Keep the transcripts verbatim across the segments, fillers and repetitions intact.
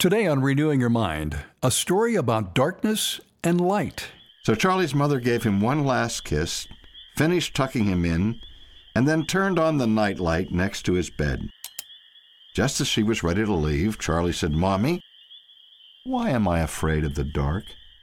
Today on Renewing Your Mind, a story about darkness and light. So Charlie's mother gave him one last kiss, finished tucking him in, and then turned on the nightlight next to his bed. Just as she was ready to leave, Charlie said, "Mommy, why am I afraid of the dark?"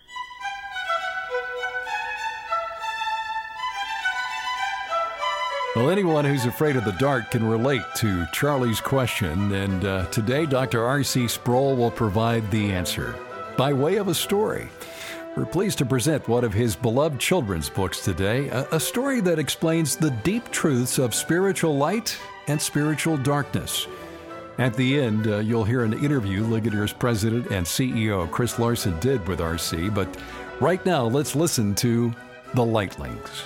Well, anyone who's afraid of the dark can relate to Charlie's question, and uh, today Doctor R C Sproul will provide the answer by way of a story. We're pleased to present one of his beloved children's books today, a, a story that explains the deep truths of spiritual light and spiritual darkness. At the end, uh, you'll hear an interview Ligadore's president and C E O Chris Larson did with R C, but right now let's listen to The Lightlings.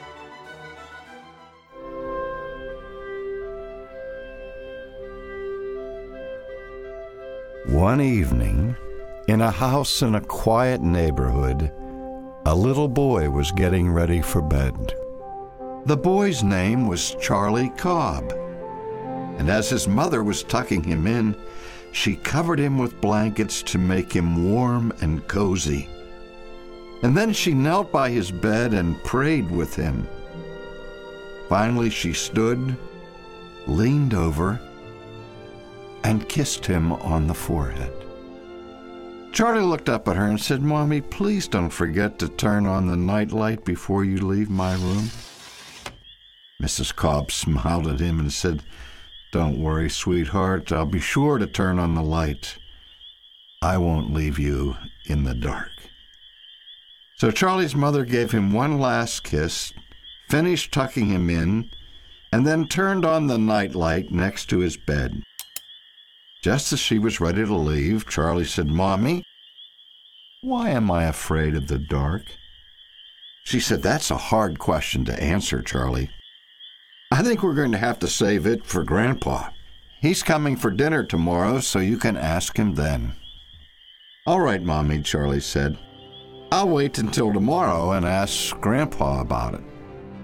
One evening, in a house in a quiet neighborhood, a little boy was getting ready for bed. The boy's name was Charlie Cobb, and as his mother was tucking him in, she covered him with blankets to make him warm and cozy. And then she knelt by his bed and prayed with him. Finally, she stood, leaned over, and kissed him on the forehead. Charlie looked up at her and said, "Mommy, please don't forget to turn on the nightlight before you leave my room." Missus Cobb smiled at him and said, "Don't worry, sweetheart. I'll be sure to turn on the light. I won't leave you in the dark." So Charlie's mother gave him one last kiss, finished tucking him in, and then turned on the nightlight next to his bed. Just as she was ready to leave, Charlie said, "Mommy, why am I afraid of the dark?" She said, "That's a hard question to answer, Charlie. I think we're going to have to save it for Grandpa. He's coming for dinner tomorrow, so you can ask him then." "All right, Mommy," Charlie said. "I'll wait until tomorrow and ask Grandpa about it."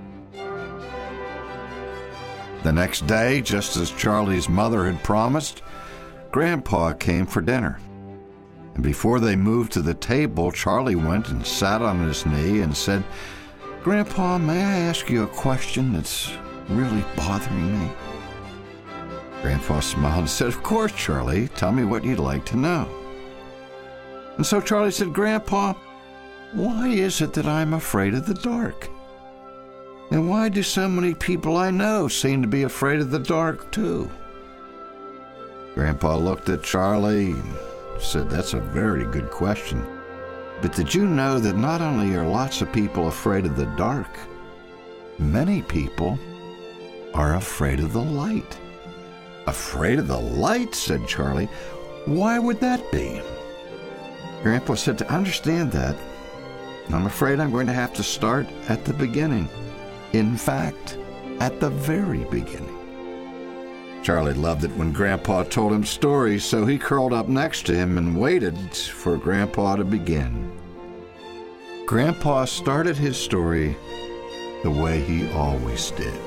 The next day, just as Charlie's mother had promised, Grandpa came for dinner. And before they moved to the table, Charlie went and sat on his knee and said, "Grandpa, may I ask you a question that's really bothering me?" Grandpa smiled and said, "Of course, Charlie. Tell me what you'd like to know." And so Charlie said, "Grandpa, why is it that I'm afraid of the dark? And why do so many people I know seem to be afraid of the dark, too?" Grandpa looked at Charlie and said, "That's a very good question. But did you know that not only are lots of people afraid of the dark, many people are afraid of the light?" "Afraid of the light?" said Charlie. "Why would that be?" Grandpa said, "To understand that, I'm afraid I'm going to have to start at the beginning. In fact, at the very beginning." Charlie loved it when Grandpa told him stories, so he curled up next to him and waited for Grandpa to begin. Grandpa started his story the way he always did.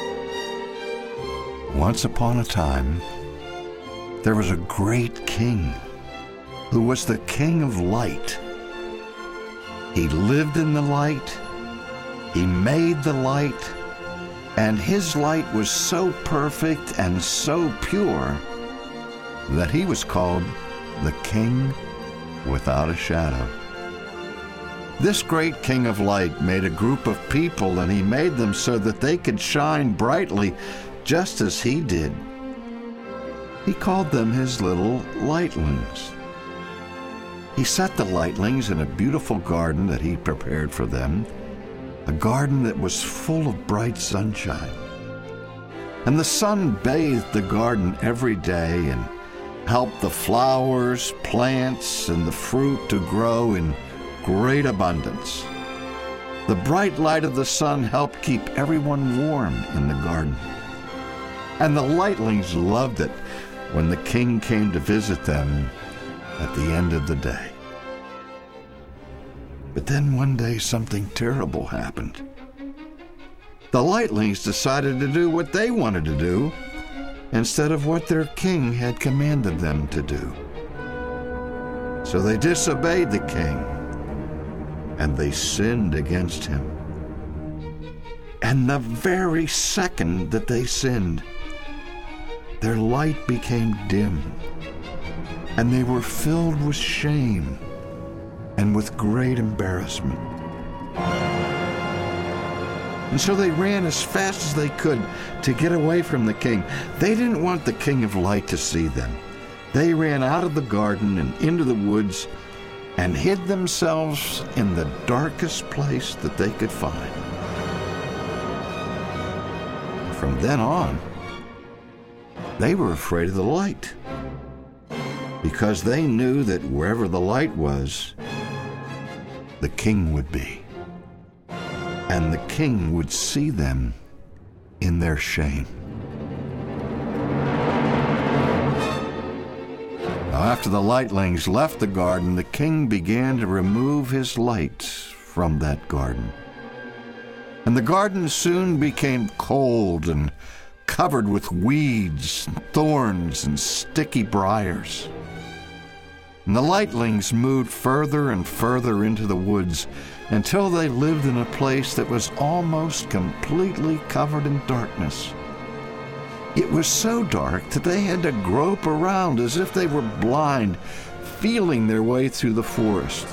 Once upon a time, there was a great king who was the king of light. He lived in the light, he made the light, and his light was so perfect and so pure that he was called the King Without a Shadow. This great King of Light made a group of people, and he made them so that they could shine brightly just as he did. He called them his little lightlings. He set the lightlings in a beautiful garden that he prepared for them, a garden that was full of bright sunshine. And the sun bathed the garden every day and helped the flowers, plants, and the fruit to grow in great abundance. The bright light of the sun helped keep everyone warm in the garden. And the lightlings loved it when the king came to visit them at the end of the day. But then one day something terrible happened. The lightlings decided to do what they wanted to do instead of what their king had commanded them to do. So they disobeyed the king, and they sinned against him. And the very second that they sinned, their light became dim, and they were filled with shame and with great embarrassment. And so they ran as fast as they could to get away from the king. They didn't want the king of light to see them. They ran out of the garden and into the woods and hid themselves in the darkest place that they could find. From then on, they were afraid of the light, because they knew that wherever the light was, the king would be, and the king would see them in their shame. Now, after the lightlings left the garden, the king began to remove his light from that garden. And the garden soon became cold and covered with weeds, and thorns, and sticky briars. And the lightlings moved further and further into the woods until they lived in a place that was almost completely covered in darkness. It was so dark that they had to grope around as if they were blind, feeling their way through the forest.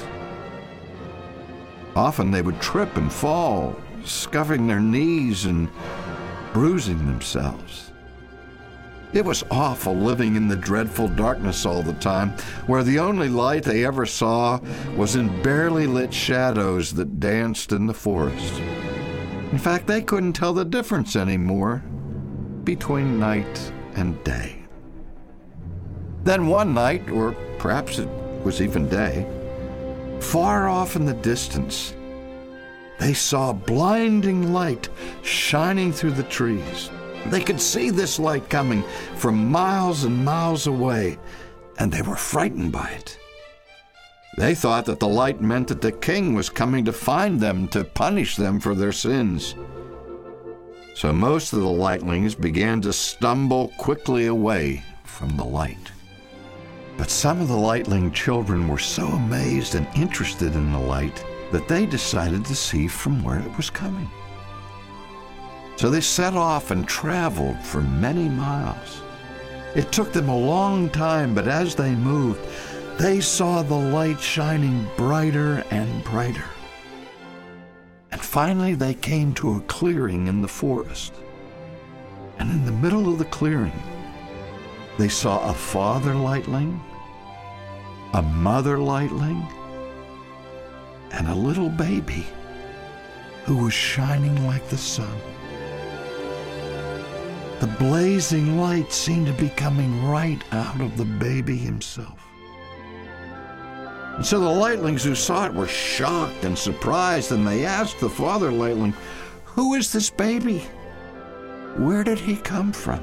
Often they would trip and fall, scuffing their knees and bruising themselves. It was awful living in the dreadful darkness all the time, where the only light they ever saw was in barely lit shadows that danced in the forest. In fact, they couldn't tell the difference anymore between night and day. Then one night, or perhaps it was even day, far off in the distance, they saw blinding light shining through the trees. They could see this light coming from miles and miles away, and they were frightened by it. They thought that the light meant that the king was coming to find them, to punish them for their sins. So most of the lightlings began to stumble quickly away from the light. But some of the lightling children were so amazed and interested in the light that they decided to see from where it was coming. So they set off and traveled for many miles. It took them a long time, but as they moved, they saw the light shining brighter and brighter. And finally they came to a clearing in the forest. And in the middle of the clearing, they saw a father lightling, a mother lightling, and a little baby who was shining like the sun. The blazing light seemed to be coming right out of the baby himself. And so the lightlings who saw it were shocked and surprised, and they asked the father lightling, "Who is this baby? Where did he come from?"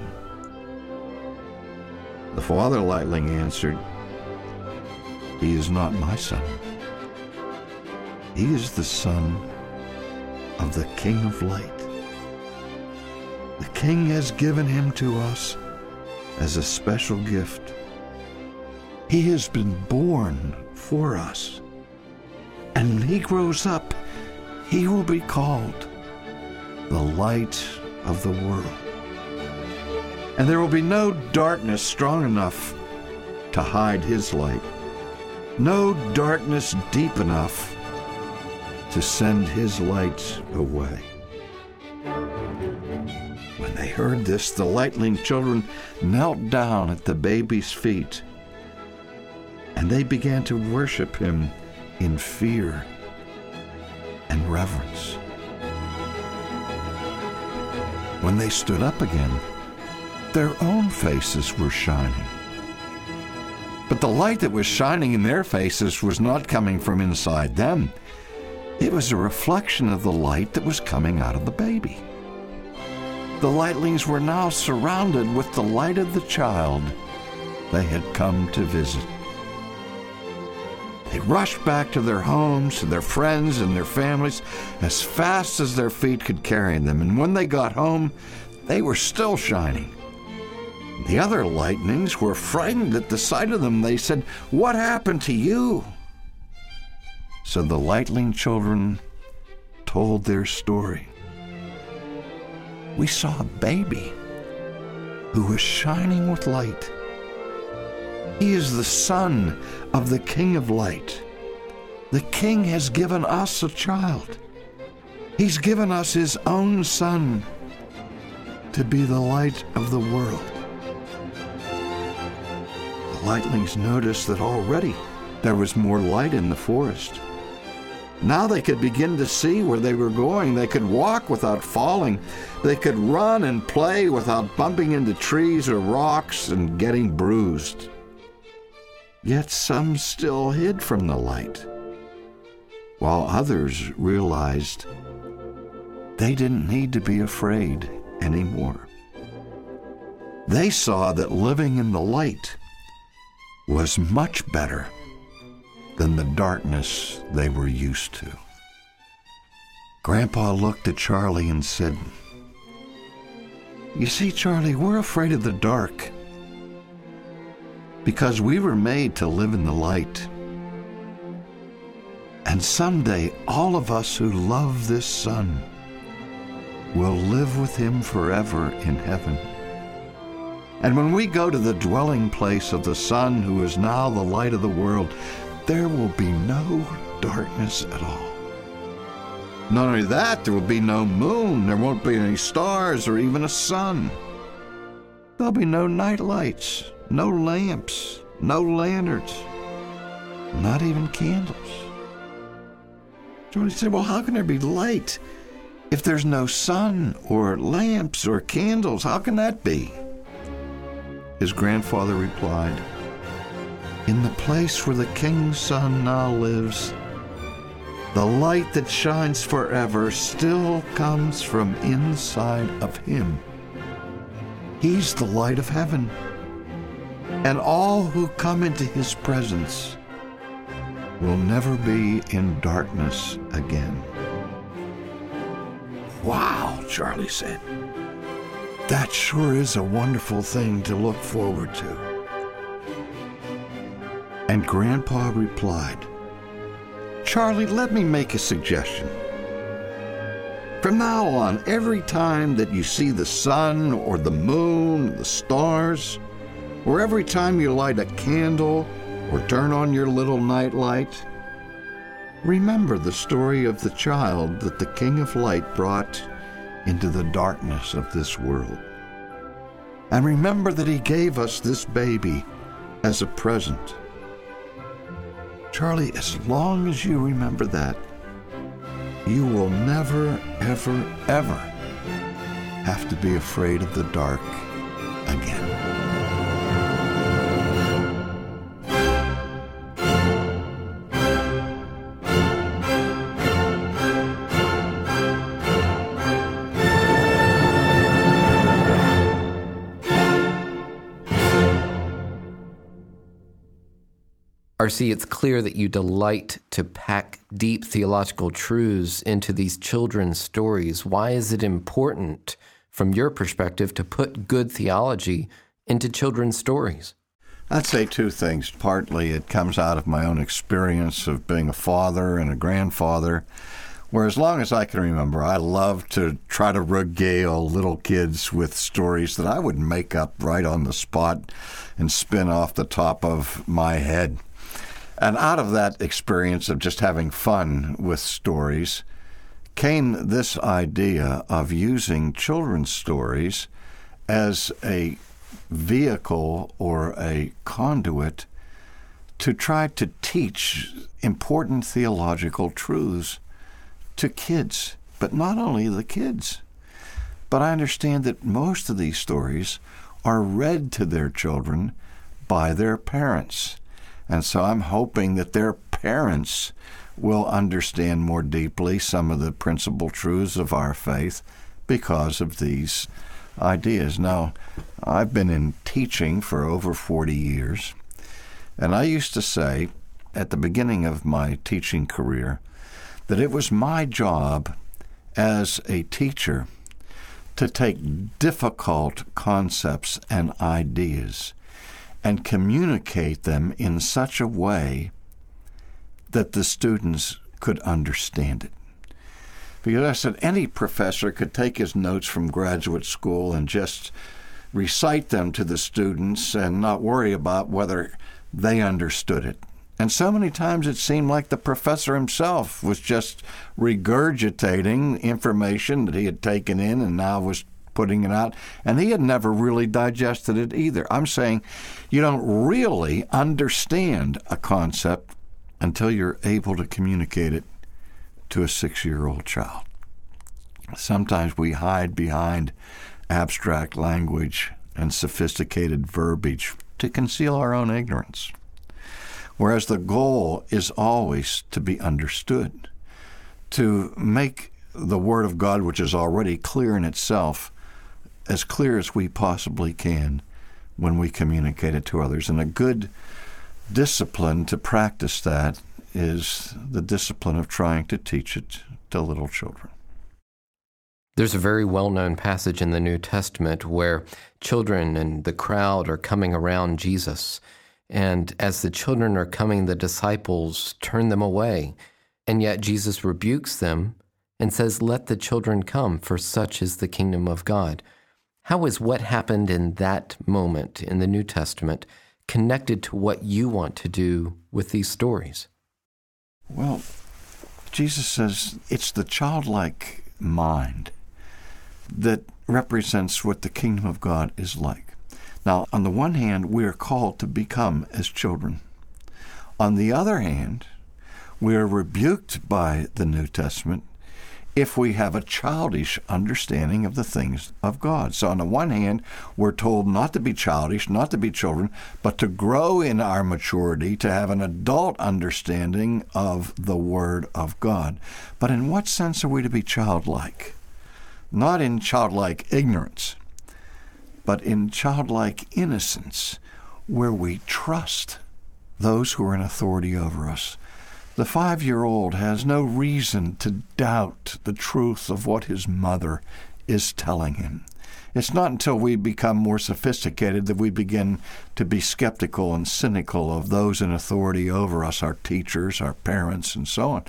The father lightling answered, "He is not my son. He is the son of the King of Light. The king has given him to us as a special gift. He has been born for us. And when he grows up, he will be called the Light of the World. And there will be no darkness strong enough to hide his light, no darkness deep enough to send his light away." When they heard this, the lightling children knelt down at the baby's feet, and they began to worship him in fear and reverence. When they stood up again, their own faces were shining. But the light that was shining in their faces was not coming from inside them. It was a reflection of the light that was coming out of the baby. The lightlings were now surrounded with the light of the child they had come to visit. They rushed back to their homes, to their friends and their families, as fast as their feet could carry them. And when they got home, they were still shining. The other lightnings were frightened at the sight of them. They said, "What happened to you?" So the lightning children told their story. "We saw a baby who was shining with light. He is the son of the King of Light. The King has given us a child. He's given us his own son to be the light of the world." The lightlings noticed that already there was more light in the forest. Now they could begin to see where they were going. They could walk without falling. They could run and play without bumping into trees or rocks and getting bruised. Yet some still hid from the light, while others realized they didn't need to be afraid anymore. They saw that living in the light was much better than the darkness they were used to. Grandpa looked at Charlie and said, "You see, Charlie, we're afraid of the dark because we were made to live in the light. And someday all of us who love this sun will live with him forever in heaven. And when we go to the dwelling place of the Son, who is now the light of the world, there will be no darkness at all. Not only that, there will be no moon, there won't be any stars or even a sun. There'll be no night lights, no lamps, no lanterns, not even candles." Charlie said, "Well, how can there be light if there's no sun or lamps or candles? How can that be?" His grandfather replied, "In the place where the King's Son now lives, the light that shines forever still comes from inside of him. He's the light of heaven, and all who come into his presence will never be in darkness again." "Wow," Charlie said. "That sure is a wonderful thing to look forward to." And Grandpa replied, "Charlie, let me make a suggestion. From now on, every time that you see the sun or the moon, the stars, or every time you light a candle or turn on your little night light, remember the story of the child that the King of Light brought into the darkness of this world. And remember that he gave us this baby as a present. Charlie, as long as you remember that, you will never, ever, ever have to be afraid of the dark again." R C, it's clear that you delight to pack deep theological truths into these children's stories. Why is it important, from your perspective, to put good theology into children's stories? I'd say two things. Partly it comes out of my own experience of being a father and a grandfather, where as long as I can remember, I love to try to regale little kids with stories that I would make up right on the spot and spin off the top of my head. And out of that experience of just having fun with stories came this idea of using children's stories as a vehicle or a conduit to try to teach important theological truths to kids, but not only the kids. But I understand that most of these stories are read to their children by their parents. And so I'm hoping that their parents will understand more deeply some of the principal truths of our faith because of these ideas. Now, I've been in teaching for over forty years, and I used to say at the beginning of my teaching career that it was my job as a teacher to take difficult concepts and ideas and communicate them in such a way that the students could understand it. Because I said any professor could take his notes from graduate school and just recite them to the students and not worry about whether they understood it. And so many times it seemed like the professor himself was just regurgitating information that he had taken in and now was putting it out, and he had never really digested it either. I'm saying you don't really understand a concept until you're able to communicate it to a six-year-old child. Sometimes we hide behind abstract language and sophisticated verbiage to conceal our own ignorance, whereas the goal is always to be understood, to make the Word of God, which is already clear in itself, as clear as we possibly can when we communicate it to others. And a good discipline to practice that is the discipline of trying to teach it to little children. There's a very well-known passage in the New Testament where children and the crowd are coming around Jesus. And as the children are coming, the disciples turn them away. And yet Jesus rebukes them and says, "Let the children come, for such is the kingdom of God." How is what happened in that moment in the New Testament connected to what you want to do with these stories? Well, Jesus says it's the childlike mind that represents what the kingdom of God is like. Now, on the one hand, we are called to become as children. On the other hand, we are rebuked by the New Testament if we have a childish understanding of the things of God. So on the one hand, we're told not to be childish, not to be children, but to grow in our maturity, to have an adult understanding of the Word of God. But in what sense are we to be childlike? Not in childlike ignorance, but in childlike innocence, where we trust those who are in authority over us. The five-year-old has no reason to doubt the truth of what his mother is telling him. It's not until we become more sophisticated that we begin to be skeptical and cynical of those in authority over us, our teachers, our parents, and so on.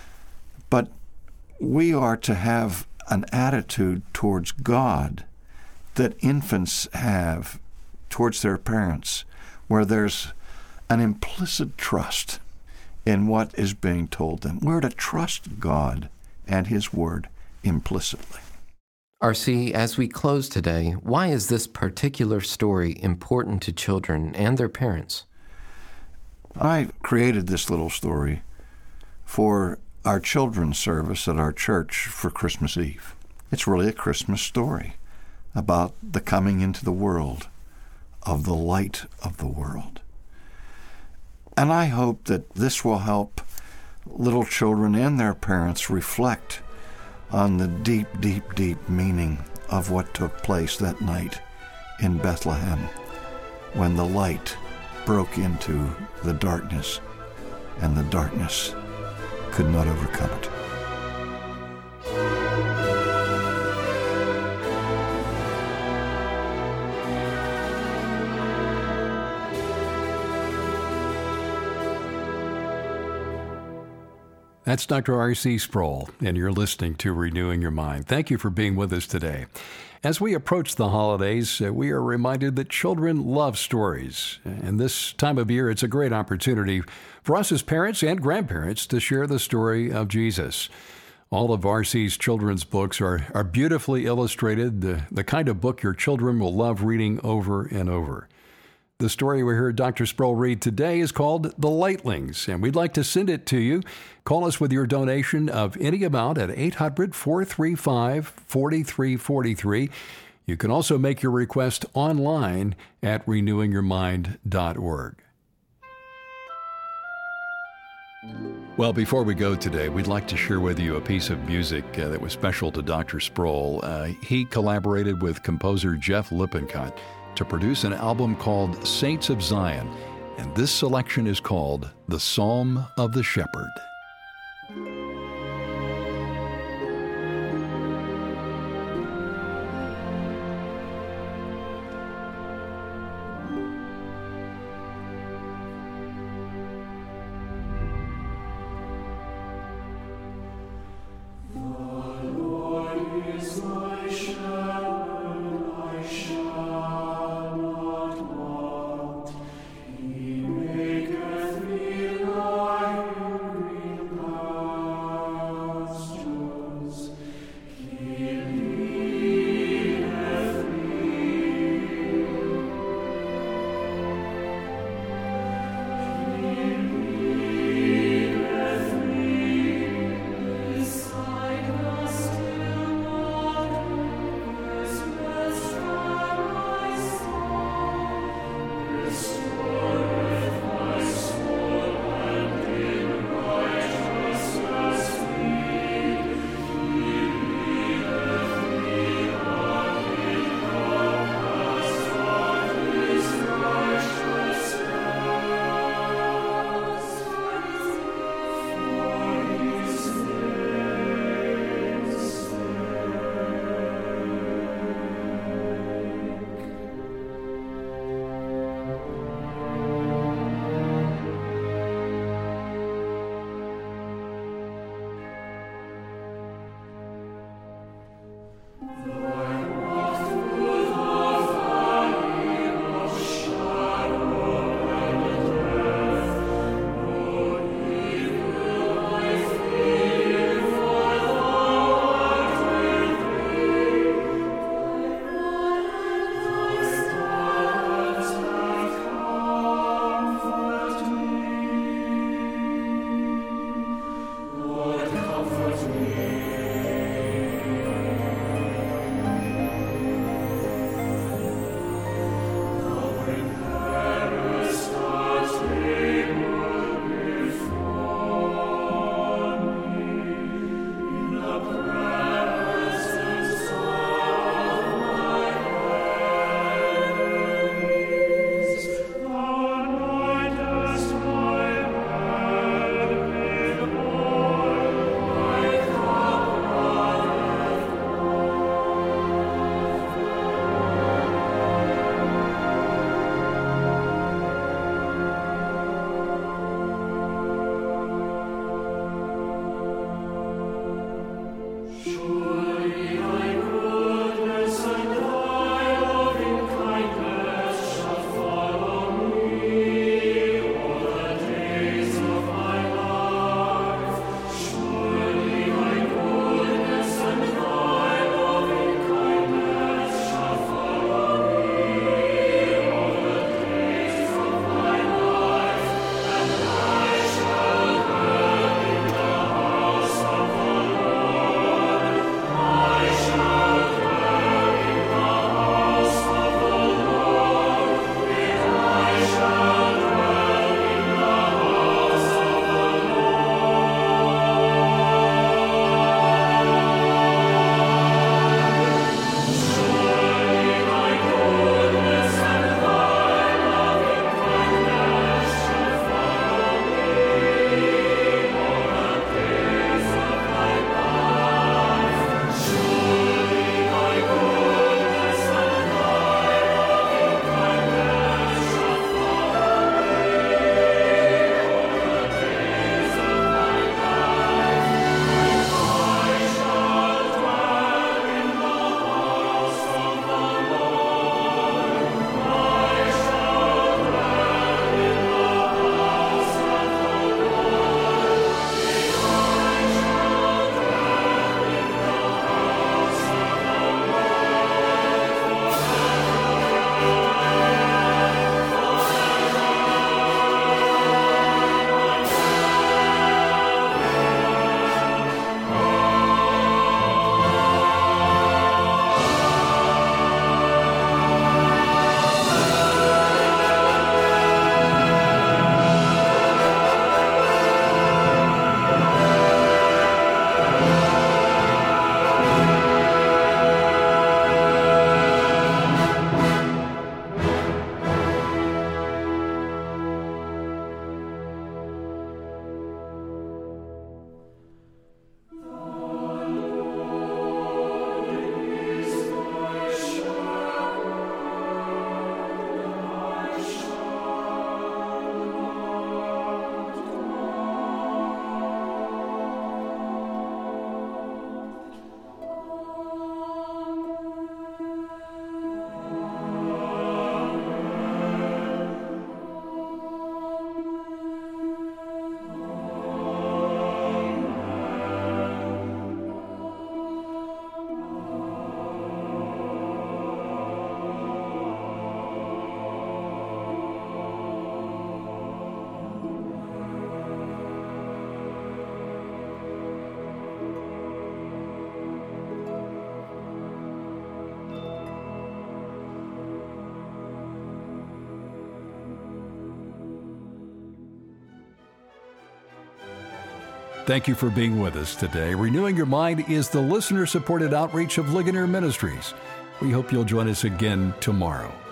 But we are to have an attitude towards God that infants have towards their parents, where there's an implicit trust in what is being told them. We're to trust God and His Word implicitly. R C, as we close today, why is this particular story important to children and their parents? I created this little story for our children's service at our church for Christmas Eve. It's really a Christmas story about the coming into the world of the light of the world. And I hope that this will help little children and their parents reflect on the deep, deep, deep meaning of what took place that night in Bethlehem when the light broke into the darkness and the darkness could not overcome it. That's Doctor R C Sproul, and you're listening to Renewing Your Mind. Thank you for being with us today. As we approach the holidays, uh, we are reminded that children love stories. And this time of year, it's a great opportunity for us as parents and grandparents to share the story of Jesus. All of R C's children's books are, are beautifully illustrated, the, the kind of book your children will love reading over and over. The story we heard Doctor Sproul read today is called The Lightlings, and we'd like to send it to you. Call us with your donation of any amount at eight hundred, four three five, four three four three. You can also make your request online at renewing your mind dot org. Well, before we go today, we'd like to share with you a piece of music uh, that was special to Doctor Sproul. Uh, he collaborated with composer Jeff Lippincott to produce an album called Saints of Zion, and this selection is called The Psalm of the Shepherd. Thank you for being with us today. Renewing Your Mind is the listener-supported outreach of Ligonier Ministries. We hope you'll join us again tomorrow.